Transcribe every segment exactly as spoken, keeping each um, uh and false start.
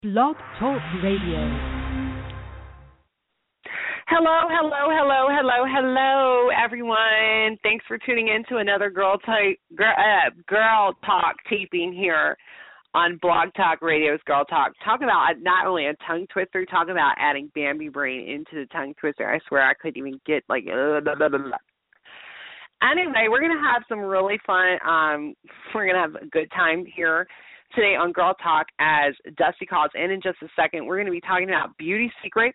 Blog Talk Radio. Hello, hello, hello, hello, hello, everyone. Thanks for tuning in to another Girl, type, girl, uh, girl Talk taping here on Blog Talk Radio's Girl Talk. Talk about not only a tongue twister, talk about adding Bambi brain into the tongue twister. I swear I couldn't even get like, uh, blah, blah, blah, blah. Anyway, we're going to have some really fun, um, we're going to have a good time here today on Girl Talk as Dusty calls in in just a second. We're going to be talking about beauty secrets,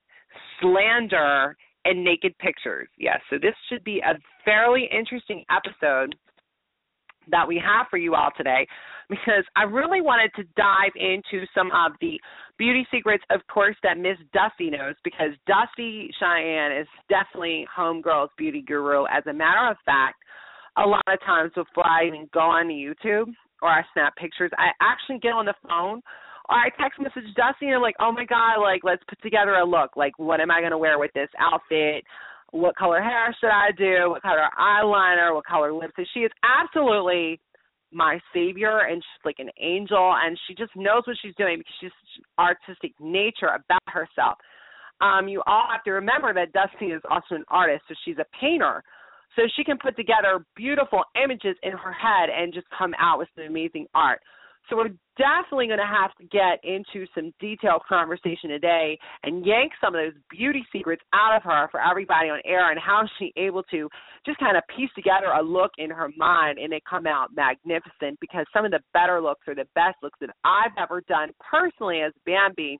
slander, and naked pictures. Yes, so this should be a fairly interesting episode that we have for you all today because I really wanted to dive into some of the beauty secrets, of course, that Miss Dusty knows because Dusty Cheyenne is definitely Homegirl's beauty guru. As a matter of fact, a lot of times before I even go on YouTube or I snap pictures, I actually get on the phone or I text message Dusty and I'm like, oh, my God, like, let's put together a look. Like, what am I going to wear with this outfit? What color hair should I do? What color eyeliner? What color lipstick? She is absolutely my savior, and she's like an angel, and she just knows what she's doing because she's artistic nature about herself. Um, you all have to remember that Dusty is also an artist, so she's a painter. So she can put together beautiful images in her head and just come out with some amazing art. So we're definitely going to have to get into some detailed conversation today and yank some of those beauty secrets out of her for everybody on air and how she's able to just kind of piece together a look in her mind and it come out magnificent because some of the better looks or the best looks that I've ever done personally as Bambi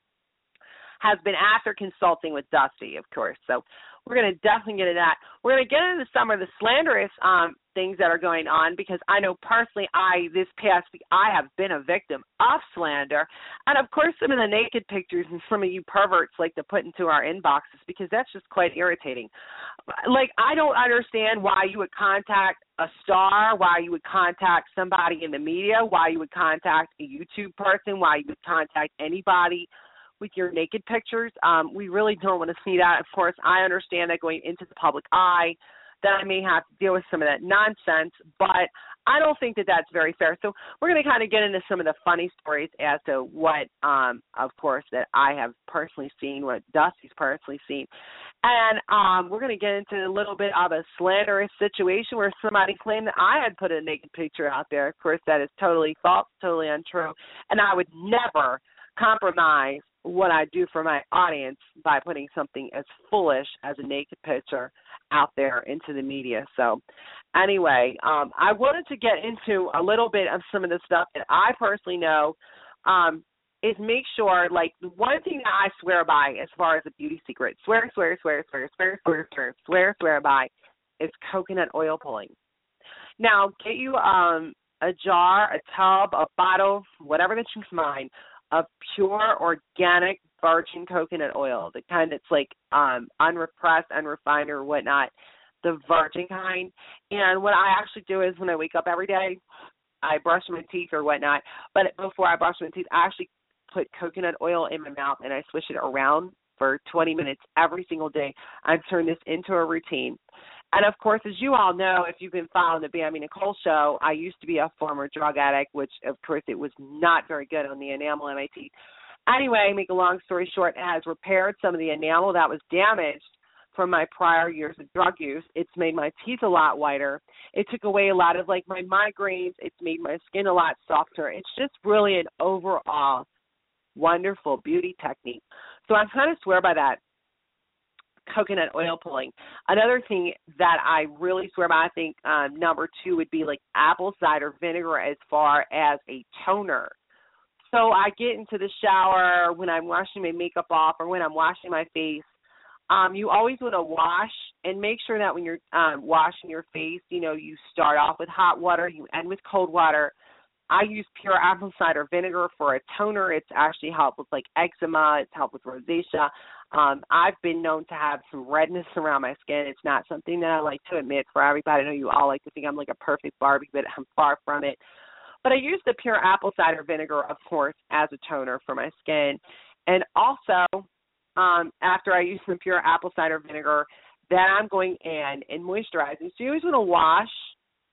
has been after consulting with Dusty, of course. So we're going to definitely get into that. We're going to get into some of the slanderous um, things that are going on because I know personally I, this past week, I have been a victim of slander. And, of course, some of the naked pictures and some of you perverts like to put into our inboxes because that's just quite irritating. Like, I don't understand why you would contact a star, why you would contact somebody in the media, why you would contact a YouTube person, why you would contact anybody with your naked pictures. Um, we really don't want to see that. Of course, I understand that going into the public eye, that I may have to deal with some of that nonsense, but I don't think that that's very fair. So we're going to kind of get into some of the funny stories as to what, um, of course, that I have personally seen, what Dusty's personally seen. And um, we're going to get into a little bit of a slanderous situation where somebody claimed that I had put a naked picture out there. Of course, that is totally false, totally untrue, and I would never compromise what I do for my audience by putting something as foolish as a naked picture out there into the media. So anyway, um, I wanted to get into a little bit of some of the stuff that I personally know um, is make sure, like, the one thing that I swear by as far as a beauty secret, swear, swear, swear, swear, swear, swear, swear, swear, swear by, is coconut oil pulling. Now, get you um, a jar, a tub, a bottle, whatever that you find, of pure, organic, virgin coconut oil, the kind that's like um, unrepressed, unrefined, or whatnot, the virgin kind. And what I actually do is when I wake up every day, I brush my teeth or whatnot, but before I brush my teeth, I actually put coconut oil in my mouth and I swish it around for twenty minutes every single day. I've turned this into a routine. And, of course, as you all know, if you've been following the Bambi Nicole show, I used to be a former drug addict, which, of course, it was not very good on the enamel in my teeth. Anyway, make a long story short, it has repaired some of the enamel that was damaged from my prior years of drug use. It's made my teeth a lot whiter. It took away a lot of, like, my migraines. It's made my skin a lot softer. It's just really an overall wonderful beauty technique. So I kind of swear by that. Coconut oil pulling. Another thing that I really swear by, I think um, number two would be like apple cider vinegar as far as a toner. So I get into the shower when I'm washing my makeup off or when I'm washing my face. Um, you always want to wash and make sure that when you're um, washing your face, you know, you start off with hot water, you end with cold water. I use pure apple cider vinegar for a toner. It's actually helped with, like, eczema. It's helped with rosacea. Um, I've been known to have some redness around my skin. It's not something that I like to admit for everybody. I know you all like to think I'm like a perfect Barbie, but I'm far from it. But I use the pure apple cider vinegar, of course, as a toner for my skin. And also, um, after I use some pure apple cider vinegar, then I'm going in and moisturizing. So you always want to wash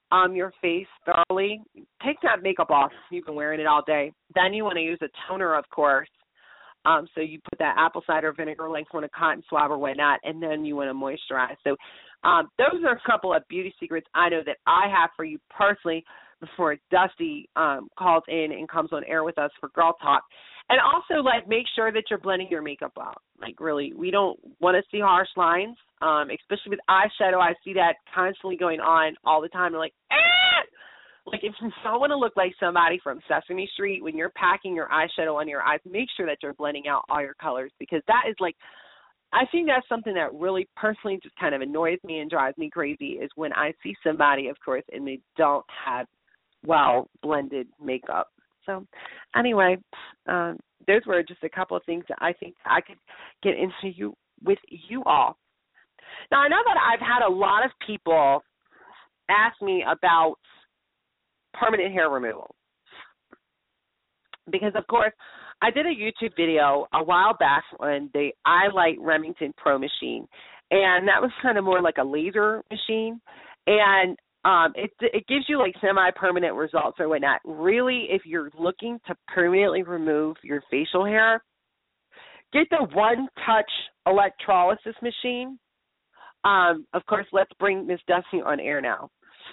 um, your face thoroughly. Take that makeup off. You've been wearing it all day. Then you want to use a toner, of course. Um, so you put that apple cider vinegar, like on a cotton swab or whatnot, and then you want to moisturize. So um, those are a couple of beauty secrets I know that I have for you personally before Dusty um, calls in and comes on air with us for Girl Talk. And also, like, make sure that you're blending your makeup out. Like, really, we don't want to see harsh lines, um, especially with eyeshadow. I see that constantly going on all the time. I'm like, ah! Like, if you don't want to look like somebody from Sesame Street, when you're packing your eyeshadow on your eyes, make sure that you're blending out all your colors, because that is, like, I think that's something that really personally just kind of annoys me and drives me crazy is when I see somebody, of course, and they don't have well-blended makeup. So anyway, um, those were just a couple of things that I think I could get into you with you all. Now, I know that I've had a lot of people ask me about permanent hair removal because, of course, I did a YouTube video a while back on the iLight Remington Pro machine, and that was kind of more like a laser machine, and um, it it gives you like semi-permanent results or whatnot. Really, if you're looking to permanently remove your facial hair, get the One Touch electrolysis machine. Um, of course, let's bring Miss Dusty on air now.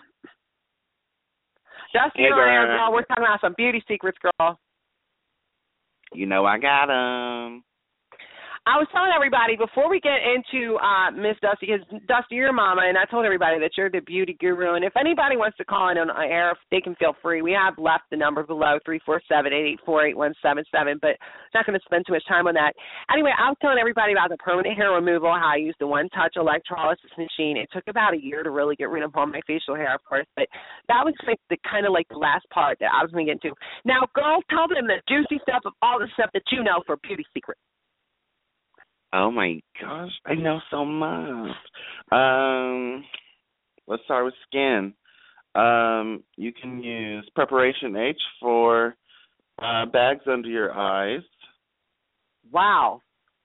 Dusty Hey, on air, girl. girl. We're talking about some beauty secrets, girl. You know I got 'em. I was telling everybody before we get into uh, Miss Dusty, because Dusty, you're mama, and I told everybody that you're the beauty guru. And if anybody wants to call in on air, they can feel free. We have left the number below, three four seven, eight eight four, eight one seven seven, but not going to spend too much time on that. Anyway, I was telling everybody about the permanent hair removal, how I used the One Touch electrolysis machine. It took about a year to really get rid of all my facial hair, of course, but that was like the kind of like the last part that I was going to get into. Now, girls, tell them the juicy stuff of all the stuff that you know for beauty secrets. Oh my gosh, I know so much. Um, let's start with skin. Um, you can use Preparation H for uh, bags under your eyes. Wow.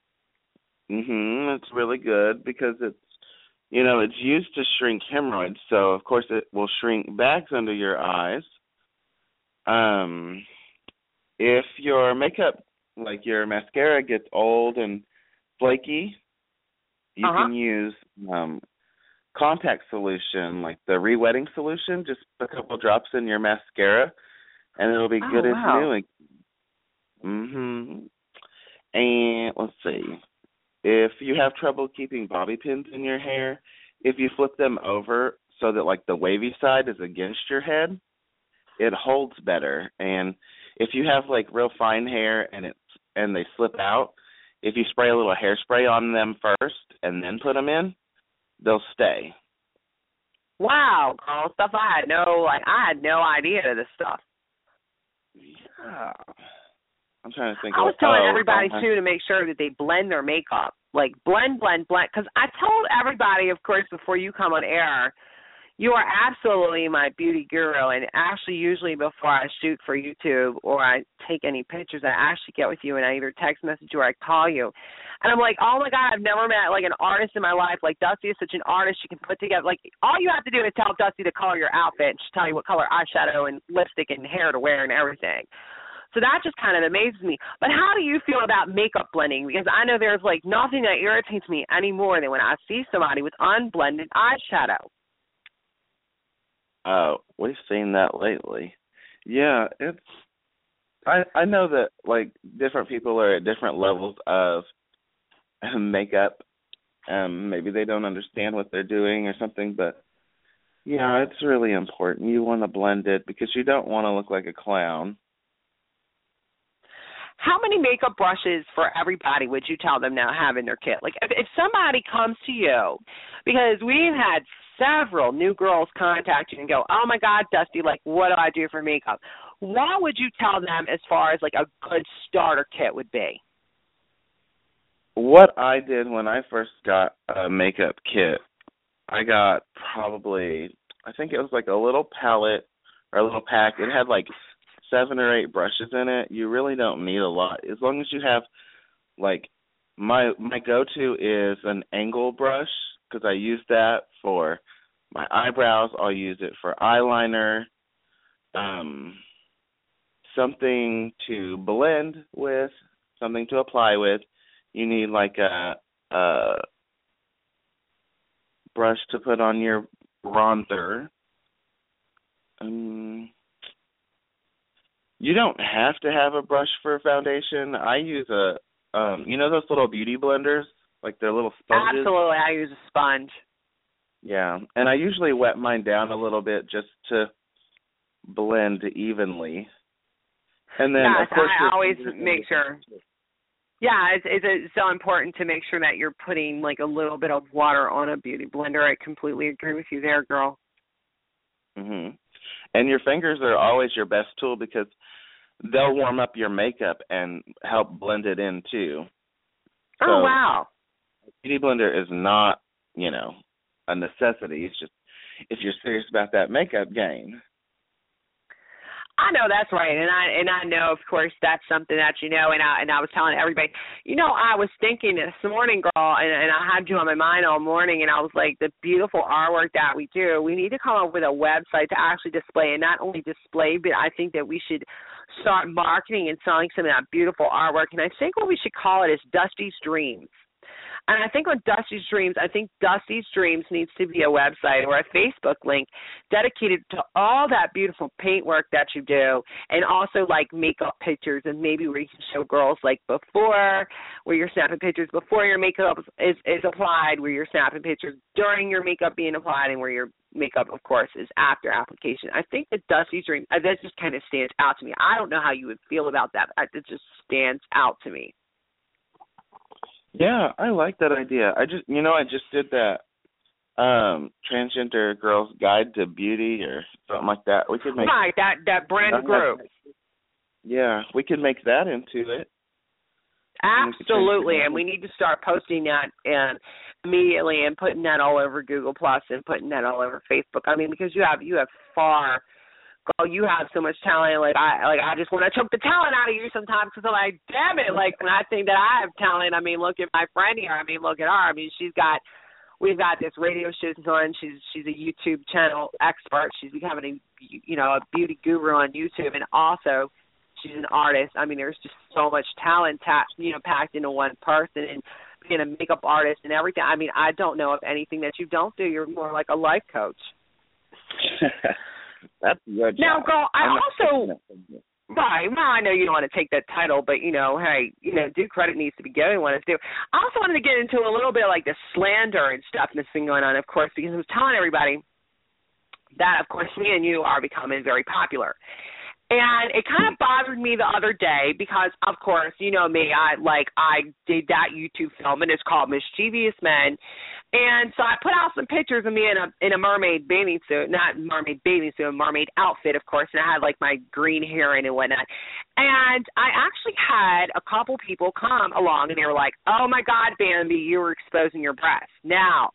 Mhm, it's really good because it's, you know, it's used to shrink hemorrhoids, so of course it will shrink bags under your eyes. Um, if your makeup, like your mascara, gets old and flaky, you uh-huh. can use um, contact solution, like the re-wetting solution. Just put a couple drops in your mascara, and it'll be oh, good wow. as new. Like, mhm. And let's see, if you have trouble keeping bobby pins in your hair, if you flip them over so that like the wavy side is against your head, it holds better. And if you have like real fine hair and it's and they slip out, if you spray a little hairspray on them first and then put them in, they'll stay. Wow, girl, stuff I had no, like, I had no idea of this stuff. Yeah. I'm trying to think. I was of, telling oh, everybody, uh, too, to make sure that they blend their makeup. Like, blend, blend, blend. Because I told everybody, of course, before you come on air, you are absolutely my beauty guru, and actually usually before I shoot for YouTube or I take any pictures, I actually get with you and I either text message you or I call you. And I'm like, oh, my God, I've never met, like, an artist in my life. Like, Dusty is such an artist. She can put together, like, all you have to do is tell Dusty to color your outfit and she'll tell you what color eyeshadow and lipstick and hair to wear and everything. So that just kind of amazes me. But how do you feel about makeup blending? Because I know there's, like, nothing that irritates me any more than when I see somebody with unblended eyeshadow. Oh, we've seen that lately. Yeah, it's. I I know that like different people are at different levels of makeup. Um, maybe they don't understand what they're doing or something, but yeah, it's really important. You want to blend it because you don't want to look like a clown. How many makeup brushes for everybody would you tell them now have in their kit? Like, if, if somebody comes to you, because we've had several new girls contact you and go, oh, my God, Dusty, like, what do I do for makeup? What would you tell them as far as, like, a good starter kit would be? What I did when I first got a makeup kit, I got probably, I think it was like a little palette or a little pack. It had, like, seven or eight brushes in it. You really don't need a lot. As long as you have, like, my my go-to is an angle brush because I use that for my eyebrows, I'll use it for eyeliner. Um, something to blend with, something to apply with. You need like a, a brush to put on your bronzer. Um, you don't have to have a brush for foundation. I use a, um, you know those little beauty blenders, like they're little sponges? Absolutely, I use a sponge. Yeah, and I usually wet mine down a little bit just to blend evenly. And then, yes, of course, I always make sure. Yeah, it's, it's, it's so important to make sure that you're putting like a little bit of water on a beauty blender. I completely agree with you there, girl. Mhm. And your fingers are always your best tool because they'll warm up your makeup and help blend it in too. Oh, so, wow. A beauty blender is not, you know, a necessity. It's just if you're serious about that makeup game. I know that's right, and I and I know, of course, that's something that you know. And I and I was telling everybody, you know, I was thinking this morning, girl, and, and I had you on my mind all morning, and I was like, the beautiful artwork that we do, we need to come up with a website to actually display, and not only display, but I think that we should start marketing and selling some of that beautiful artwork. And I think what we should call it is Dusty's Dreams. And I think on Dusty's Dreams, I think Dusty's Dreams needs to be a website or a Facebook link dedicated to all that beautiful paintwork that you do, and also like makeup pictures, and maybe where you can show girls like before, where you're snapping pictures before your makeup is, is applied, where you're snapping pictures during your makeup being applied, and where your makeup, of course, is after application. I think that Dusty's Dreams, that just kind of stands out to me. I don't know how you would feel about that, but it just stands out to me. Yeah, I like that idea. I just, you know, I just did that um, transgender girls guide to beauty or something like that. We could make right that that brand group. Yeah, we could make that into it. Absolutely, and we need to start posting that and immediately and putting that all over Google Plus and putting that all over Facebook. I mean, because you have you have far. Girl, you have so much talent. Like I, like I just want to choke the talent out of you sometimes because I'm like, damn it. Like when I think that I have talent, I mean, look at my friend here. I mean, look at her. I mean, she's got, we've got this radio show on. She's she's a YouTube channel expert. She's becoming a, you know, a beauty guru on YouTube, and also she's an artist. I mean, there's just so much talent, ta- you know, packed into one person, and being a makeup artist and everything. I mean, I don't know of anything that you don't do. You're more like a life coach. That's your job. Now, girl, I I'm also, right, well, I know you don't want to take that title, but, you know, hey, you know, due credit needs to be given when it's due. I also wanted to get into a little bit like the slander and stuff that's been going on, of course, because I was telling everybody that, of course, me and you are becoming very popular. And it kind of bothered me the other day because, of course, you know me, I like I did that YouTube film, and it's called Mischievous Men. And so I put out some pictures of me in a in a mermaid bathing suit, not mermaid bathing suit, a mermaid outfit, of course, and I had like my green hair in and whatnot. And I actually had a couple people come along, and they were like, "Oh my God, Bambi, you were exposing your breasts." Now,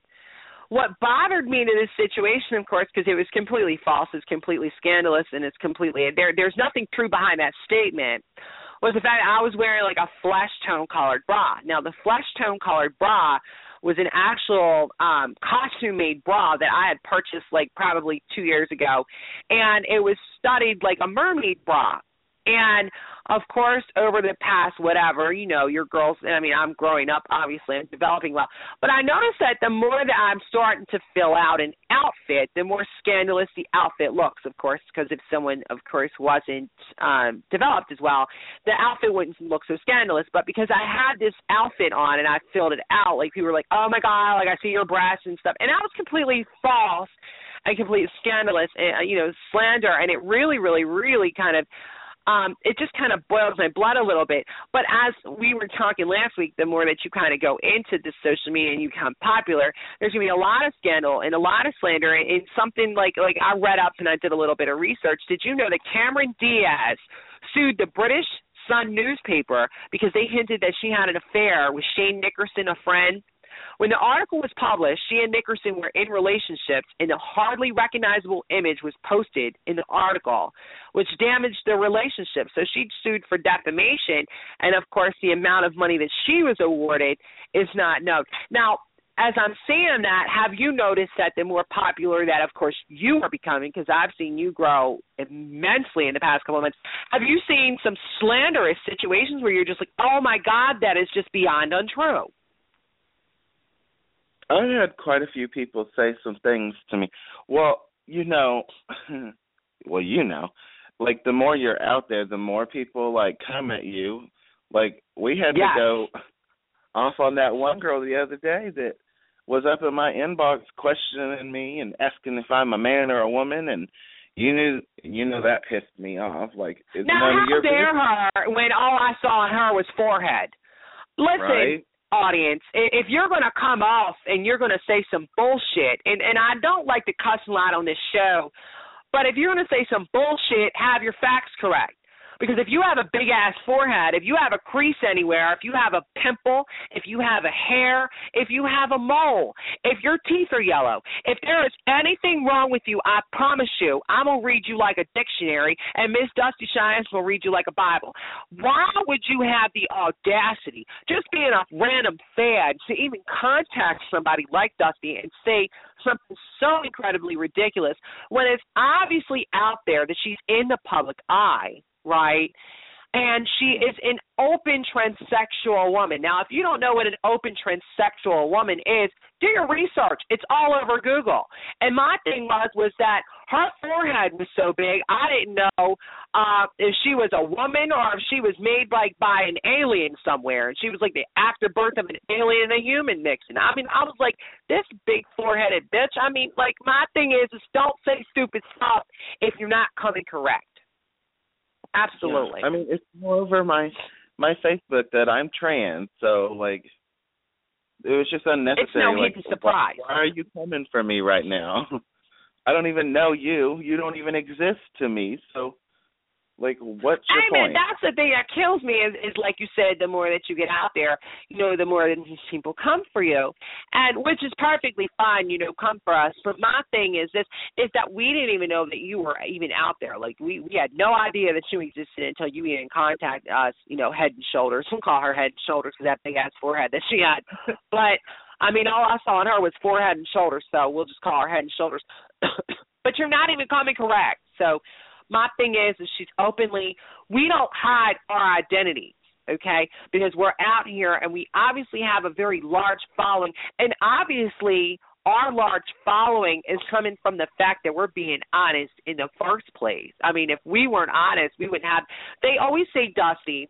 what bothered me to this situation, of course, because it was completely false, it's completely scandalous, and it's completely there. There's nothing true behind that statement. Was the fact that I was wearing like a flesh tone colored bra. Now, the flesh tone colored bra was an actual um, costume-made bra that I had purchased like probably two years ago, and it was studied like a mermaid bra. And, of course, over the past whatever, you know, your girls, I mean, I'm growing up, obviously, I'm developing well. But I noticed that the more that I'm starting to fill out an outfit, the more scandalous the outfit looks, of course, because if someone, of course, wasn't um, developed as well, the outfit wouldn't look so scandalous. But because I had this outfit on and I filled it out, like people were like, oh, my God, like I see your breasts and stuff. And that was completely false and completely scandalous, and, you know, slander. And it really, really, really kind of, Um, it just kind of boils my blood a little bit. But as we were talking last week, the more that you kind of go into the social media and you become popular, there's going to be a lot of scandal and a lot of slander. And, and something like, like I read up and I did a little bit of research. Did you know that Cameron Diaz sued the British Sun newspaper because they hinted that she had an affair with Shane Nickerson, a friend? When the article was published, she and Nickerson were in relationships, and a hardly recognizable image was posted in the article, which damaged their relationship. So she sued for defamation, and, of course, the amount of money that she was awarded is not known. Now, as I'm seeing that, have you noticed that the more popular that, of course, you are becoming, because I've seen you grow immensely in the past couple of months, have you seen some slanderous situations where you're just like, oh, my God, that is just beyond untrue? I had quite a few people say some things to me. Well, you know, well, you know, like the more you're out there, the more people, like, come at you. Like, we had yes. to go off on that one girl the other day that was up in my inbox questioning me and asking if I'm a man or a woman, and you knew, you know, that pissed me off. Like, it's now, none how of your dare business. her when all I saw on her was forehead? Listen, right? Audience, if you're going to come off and you're going to say some bullshit, and, and I don't like to cuss a lot on this show, but if you're going to say some bullshit, have your facts correct. Because if you have a big-ass forehead, if you have a crease anywhere, if you have a pimple, if you have a hair, if you have a mole, if your teeth are yellow, if there is anything wrong with you, I promise you, I'm going to read you like a dictionary, and Miss Dusty Shines will read you like a Bible. Why would you have the audacity, just being a random fan, to even contact somebody like Dusty and say something so incredibly ridiculous when it's obviously out there that she's in the public eye? Right? And she is an open transsexual woman. Now, if you don't know what an open transsexual woman is, do your research. It's all over Google. And my thing was was that her forehead was so big, I didn't know uh, if she was a woman or if she was made like by an alien somewhere. And she was like the after birth of an alien and a human mixing. I mean, I was like, this big foreheaded bitch. I mean, like, my thing is, is don't say stupid stuff if you're not coming correct. Absolutely. Yeah. I mean, it's more over my my Facebook that I'm trans, so like it was just unnecessary. It's no like, hidden surprise. Why, why are you coming for me right now? I don't even know you. You don't even exist to me. So, like, what's your I point? mean, that's the thing that kills me is, is, like you said, the more that you get out there, you know, the more that these people come for you, and which is perfectly fine, you know, come for us. But my thing is this, is that we didn't even know that you were even out there. Like, we, we had no idea that you existed until you even contacted us, you know, Head and Shoulders. We'll call her Head and Shoulders because that big-ass forehead that she had. But, I mean, all I saw on her was forehead and shoulders, so we'll just call her Head and Shoulders. But you're not even coming correct, so... My thing is, is she's openly, we don't hide our identities, okay, because we're out here and we obviously have a very large following, and obviously our large following is coming from the fact that we're being honest in the first place. I mean, if we weren't honest, we wouldn't have, they always say, Dusty,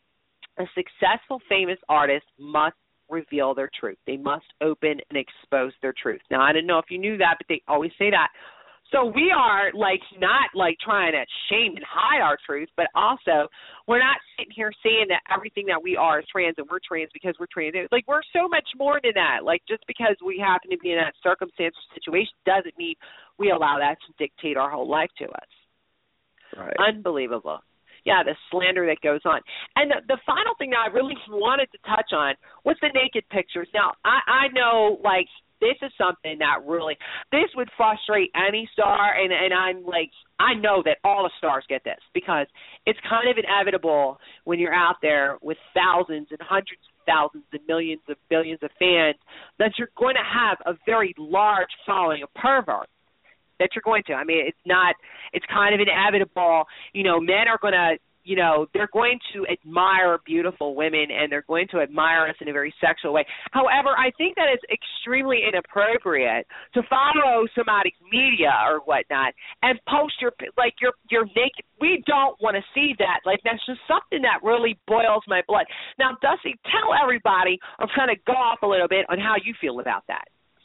a successful, famous artist must reveal their truth. They must open and expose their truth. Now, I didn't know if you knew that, but they always say that. So we are, like, not, like, trying to shame and hide our truth, but also we're not sitting here saying that everything that we are is trans and we're trans because we're trans. Like, we're so much more than that. Like, just because we happen to be in that circumstance or situation doesn't mean we allow that to dictate our whole life to us. Right. Unbelievable. Yeah, the slander that goes on. And the, the final thing that I really wanted to touch on was the naked pictures. Now, I, I know, like, this is something that really, this would frustrate any star, and, and I'm like, I know that all the stars get this because it's kind of inevitable when you're out there with thousands and hundreds of thousands and millions of billions of fans that you're going to have a very large following of perverts. That you're going to. I mean, it's not, it's kind of inevitable. You know, men are going to, you know, they're going to admire beautiful women and they're going to admire us in a very sexual way. However, I think that it's extremely inappropriate to follow somebody's media or whatnot and post your, like, your, your naked. We don't want to see that. Like, that's just something that really boils my blood. Now, Dusty, tell everybody, I'm trying to go off a little bit on how you feel about that.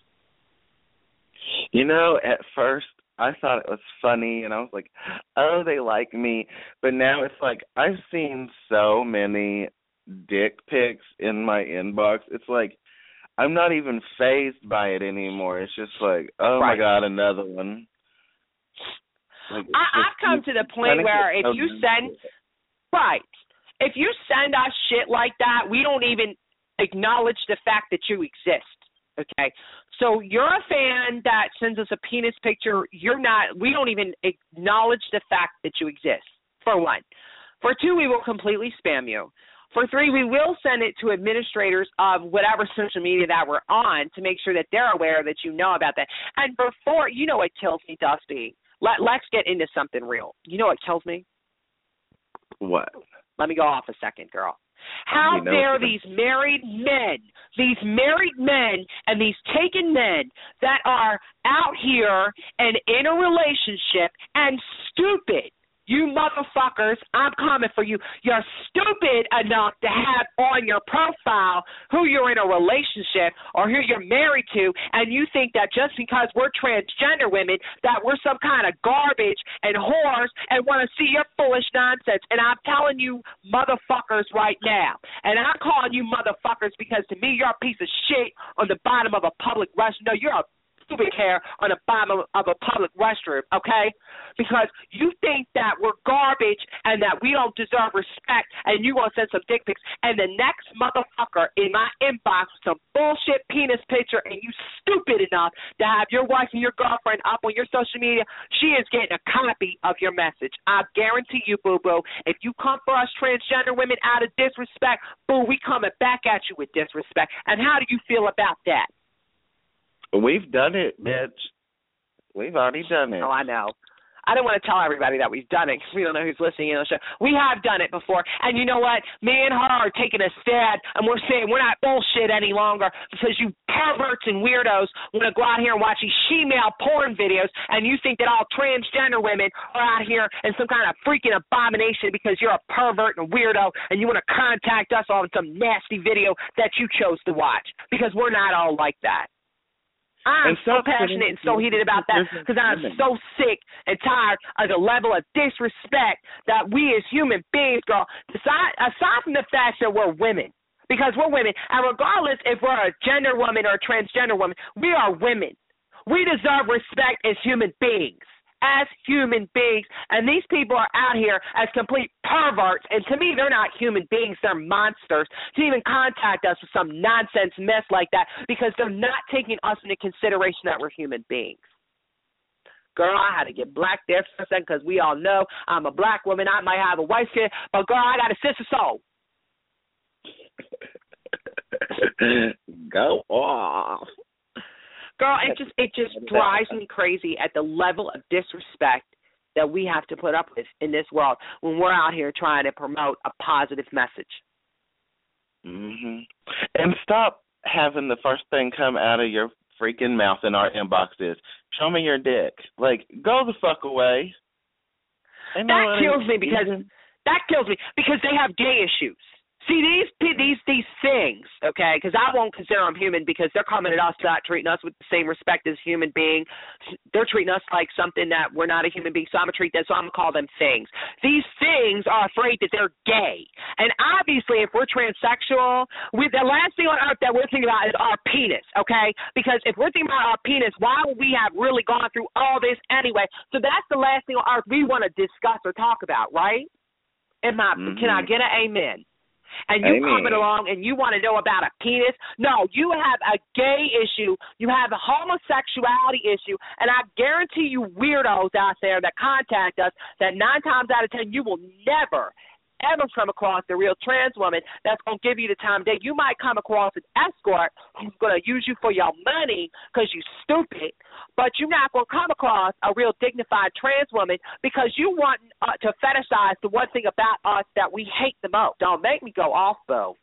You know, at first I thought it was funny, and I was like, oh, they like me. But now it's like I've seen so many dick pics in my inbox. It's like I'm not even fazed by it anymore. It's just like, oh, right. My God, another one. Like, I, just, I've come to the point where if you send – right. If you send us shit like that, we don't even acknowledge the fact that you exist. Okay, so you're a fan that sends us a penis picture. You're not. We don't even acknowledge the fact that you exist. For one, For two, we will completely spam you. For three, we will send it to administrators of whatever social media that we're on to make sure that they're aware that you know about that. And for four, you know what kills me, Dusty? Let, let's get into something real. You know what kills me? What? Let me go off a second, girl. How you know dare these married men, these married men and these taken men that are out here and in a relationship and stupid. You motherfuckers, I'm coming for you. You're stupid enough to have on your profile who you're in a relationship or who you're married to, and you think that just because we're transgender women that we're some kind of garbage and whores and want to see your foolish nonsense. And I'm telling you motherfuckers right now, and I'm calling you motherfuckers because to me you're a piece of shit on the bottom of a public restroom. No, you're a pubic hair on the bottom of a public restroom, okay? Because you think that we're garbage and that we don't deserve respect and you want to send some dick pics and the next motherfucker in my inbox with some bullshit penis picture and you stupid enough to have your wife and your girlfriend up on your social media, she is getting a copy of your message. I guarantee you, boo-boo, if you come for us transgender women out of disrespect, boo, we coming back at you with disrespect. And how do you feel about that? We've done it, bitch. We've already done it. Oh, I know. I don't want to tell everybody that we've done it because we don't know who's listening in the show. We have done it before. And you know what? Me and her are taking a stand, and we're saying we're not bullshit any longer because you perverts and weirdos want to go out here and watch these she-male porn videos, and you think that all transgender women are out here in some kind of freaking abomination because you're a pervert and a weirdo, and you want to contact us on some nasty video that you chose to watch because we're not all like that. I'm so passionate and so heated about that because I'm so sick and tired of the level of disrespect that we as human beings, girl, aside, aside from the fact that we're women, because we're women, and regardless if we're a gender woman or a transgender woman, we are women. We deserve respect as human beings, as human beings, and these people are out here as complete perverts, and to me, they're not human beings, they're monsters, to even contact us with some nonsense mess like that, because they're not taking us into consideration that we're human beings. Girl, I had to get black there for a second, because we all know I'm a black woman, I might have a white skin, but girl, I got a sister soul. Go off. Girl, it just it just drives me crazy at the level of disrespect that we have to put up with in this world when we're out here trying to promote a positive message. Mhm. And stop having the first thing come out of your freaking mouth in our inbox is, show me your dick. Like, go the fuck away. That kills me because that kills me because they have gay issues. See, these these these things, okay, because I won't consider them human because they're coming at us not treating us with the same respect as human beings. They're treating us like something that we're not a human being, so I'm going to treat them, so I'm going to call them things. These things are afraid that they're gay. And obviously, if we're transsexual, we, the last thing on earth that we're thinking about is our penis, okay? Because if we're thinking about our penis, why would we have really gone through all this anyway? So that's the last thing on earth we want to discuss or talk about, right? Am I, mm-hmm. Can I get an amen? And you Amen. coming along and you want to know about a penis? No, you have a gay issue. You have a homosexuality issue. And I guarantee you weirdos out there that contact us that nine times out of ten you will never, ever come across a real trans woman that's going to give you the time of day. You might come across an escort who's going to use you for your money because you're stupid, but you're not going to come across a real dignified trans woman because you want uh, to fetishize the one thing about us that we hate the most. Don't make me go off, though.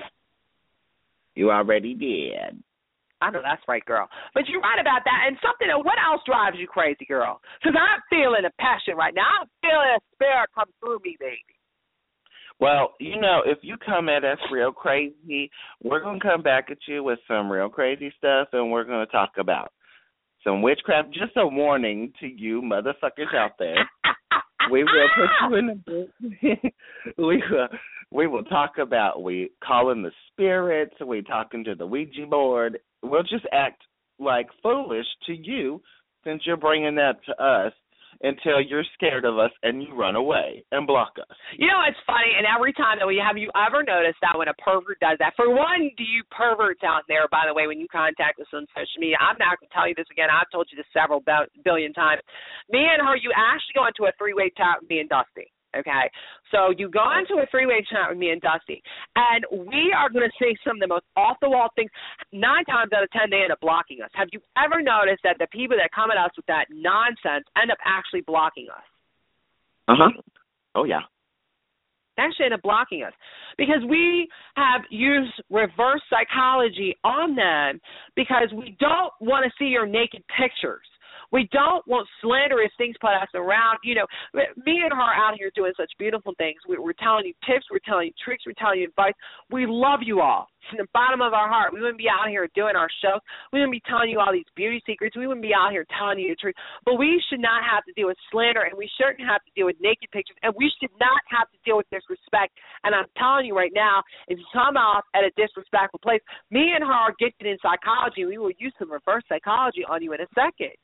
You already did. I know that's right, girl. But you're right about that. And something, what else drives you crazy, girl? Because I'm feeling a passion right now. I'm feeling a spirit come through me, baby. Well, you know, if you come at us real crazy, we're going to come back at you with some real crazy stuff, and we're going to talk about some witchcraft. Just a warning to you motherfuckers out there. We will put you in the book. we, will, we will talk about, we calling the spirits, we talking to the Ouija board. We'll just act like foolish to you since you're bringing that to us. Until you're scared of us and you run away and block us. You know, it's funny, and every time that we have you ever noticed that when a pervert does that, for one, do you perverts out there, by the way, when you contact us on social media, I'm not going to tell you this again. I've told you this several billion times. Me and her, you actually go into a three-way chat with me and Dusty. okay? So you go into a three-way chat with me and Dusty, and we are going to say some of the most off-the-wall things. Nine times out of ten, they end up blocking us. Have you ever noticed that the people that come at us with that nonsense end up actually blocking us? Uh-huh. Oh, yeah. They actually end up blocking us because we have used reverse psychology on them because we don't want to see your naked pictures. We don't want slanderous things put us around. You know, me and her out here doing such beautiful things. We, we're telling you tips. We're telling you tricks. We're telling you advice. We love you all from the bottom of our heart. We wouldn't be out here doing our show. We wouldn't be telling you all these beauty secrets. We wouldn't be out here telling you the truth. But we should not have to deal with slander, and we shouldn't have to deal with naked pictures, and we should not have to deal with disrespect. And I'm telling you right now, if you come off at a disrespectful place, me and her are getting in psychology. We will use some reverse psychology on you in a second.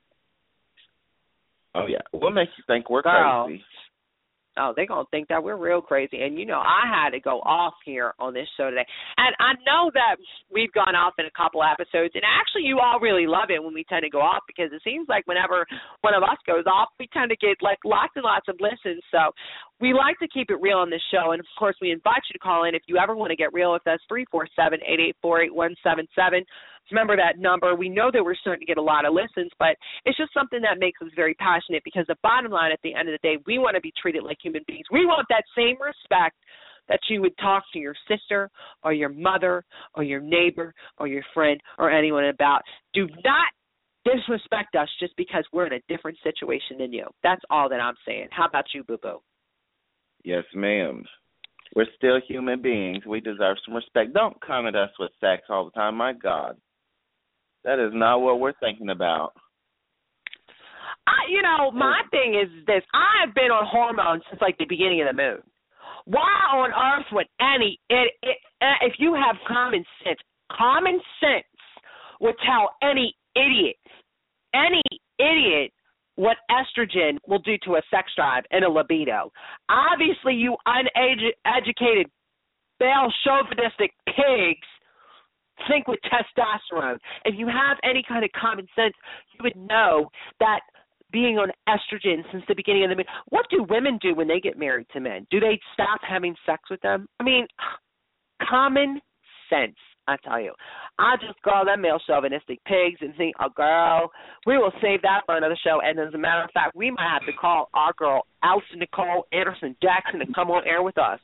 Oh, yeah. We'll make you think we're Girl. crazy. Oh, they're going to think that we're real crazy. And, you know, I had to go off here on this show today. And I know that we've gone off in a couple episodes, and actually you all really love it when we tend to go off because it seems like whenever one of us goes off, we tend to get, like, lots and lots of listens. So we like to keep it real on this show. And, of course, we invite you to call in if you ever want to get real with us, three four seven, eight eight four, eight one seven seven. Remember that number. We know that we're starting to get a lot of listens, but it's just something that makes us very passionate because the bottom line at the end of the day, we want to be treated like human beings. We want that same respect that you would talk to your sister or your mother or your neighbor or your friend or anyone about. Do not disrespect us just because we're in a different situation than you. That's all that I'm saying. How about you, boo-boo? Yes, ma'am. We're still human beings. We deserve some respect. Don't come at us with sex all the time. My God. That is not what we're thinking about. I, you know, my thing is this. I have been on hormones since, like, the beginning of the moon. Why on earth would any, it, it, if you have common sense, common sense would tell any idiot, any idiot what estrogen will do to a sex drive and a libido. Obviously, you uneducated, male chauvinistic pigs think with testosterone. If you have any kind of common sense, you would know that being on estrogen since the beginning of the month. What do women do when they get married to men? Do they stop having sex with them? I mean, common sense, I tell you. I just call them male chauvinistic pigs and think, oh, girl, we will save that for another show. And as a matter of fact, we might have to call our girl, Alison Nicole Anderson Jackson, to come on air with us.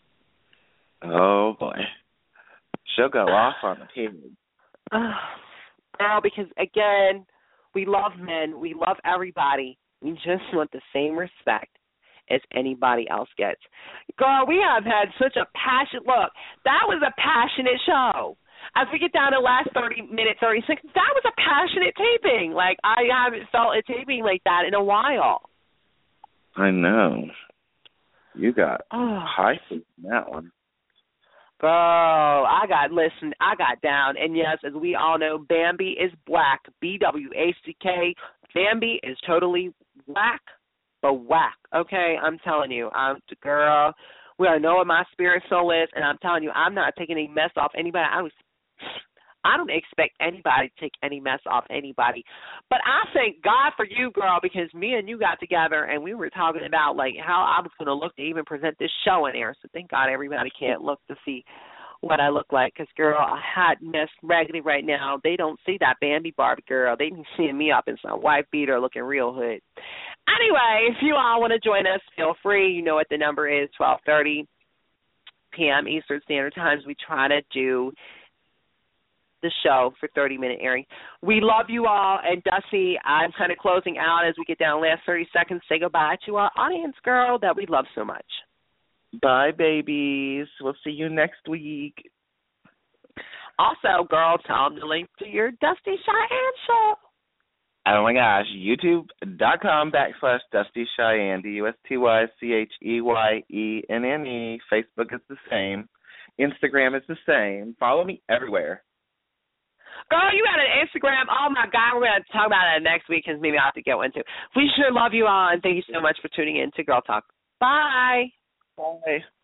Oh, boy. She'll go off on the pig. Girl, because, again, we love men. We love everybody. We just want the same respect as anybody else gets. Girl, we have had such a passion. Look, that was a passionate show. As we get down to the last thirty minutes, thirty seconds, that was a passionate taping. Like, I haven't felt a taping like that in a while. I know. You got oh. high in that one. Girl, I got, listen, I got down. And, yes, as we all know, Bambi is black, B W A C K. Bambi is totally whack, but whack, okay? I'm telling you, I'm girl, we all know what my spirit soul is, and I'm telling you, I'm not taking any mess off anybody. I was, I don't expect anybody to take any mess off anybody. But I thank God for you, girl, because me and you got together and we were talking about, like, how I was going to look to even present this show in air. So thank God everybody can't look to see what I look like because, girl, a hot mess raggedy right now. They don't see that Bambi Barbie, girl. They be seeing me up in some white beater looking real hood. Anyway, if you all want to join us, feel free. You know what the number is, twelve thirty p.m. Eastern Standard Times. We try to do the show for thirty-minute airing. We love you all. And, Dusty, I'm kind of closing out as we get down the last thirty seconds. Say goodbye to our audience, girl, that we love so much. Bye, babies. We'll see you next week. Also, girl, tell them to link to your Dusty Cheyenne show. Oh, my gosh. YouTube.com backslash Dusty Cheyenne, D U S T Y C H E Y E N N E. Facebook is the same. Instagram is the same. Follow me everywhere. Girl, you got an Instagram. Oh, my God. We're going to talk about that next week because maybe I'll have to get one, too. We sure love you all, and thank you so much for tuning in to Girl Talk. Bye. Bye.